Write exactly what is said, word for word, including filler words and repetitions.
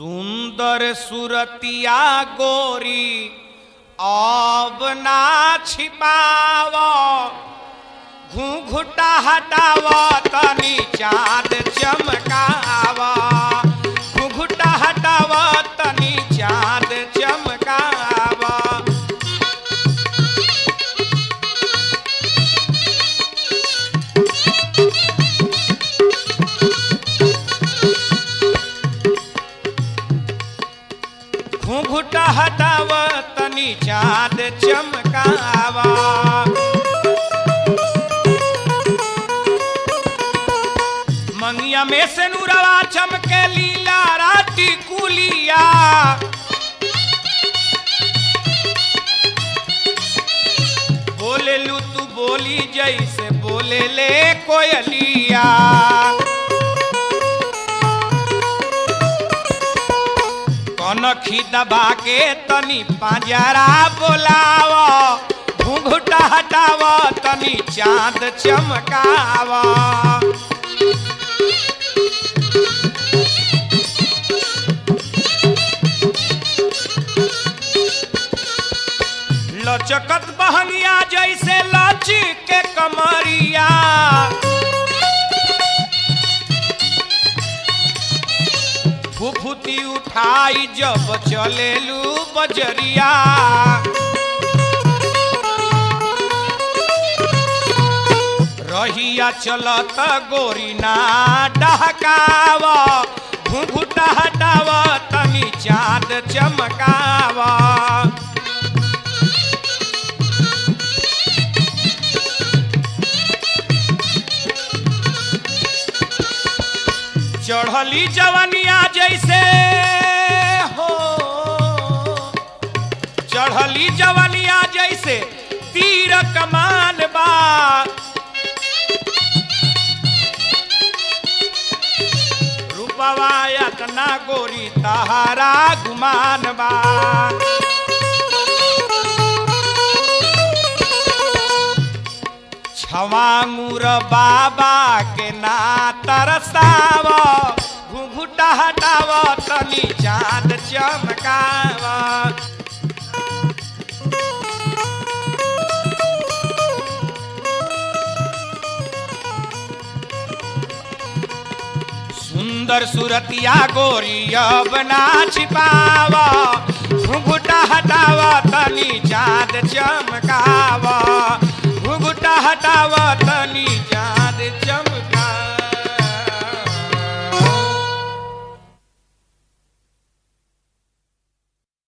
सुंदर सुरतिया गोरी अब ना छिपाव घूंघटा हटाव तनी चाँद चमकाव घूंघटा हटाव तनी चाँद चमकाव। घूंघटा हटाव तनी चाँद चमकावा। मंगिया में से नूरवा चमके लीला राती कुलिया बोले लू तू बोली जैसे बोले ले कोयलिया। कनखी दबा के तनी पांजरा बोलाव घूंघटा हटाव तनी चाँद चमकाव। लचकत बहनिया जैसे लचके कमरिया फुफुती उठाई जब चलेलू बजरिया। रहिया चलत गोरी ना डहकाव घूंघटा हटाव तनी चाँद चमकाव। चढ़ली जवनिया जैसे हो चढ़ली जवनिया जैसे तीर कमान बा रूपवा इतना गोरी तहारा गुमान बा। छवांगुर बाबा के ना तरसाव घूंघटा हटाव तनी चाँद चमकाव। सुंदर सुरतिया गोरी अब ना छिपाव घूंघटा हटाव तनी चाँद चमकाव घूंघटा हटाव तनी चाँद चमकाव।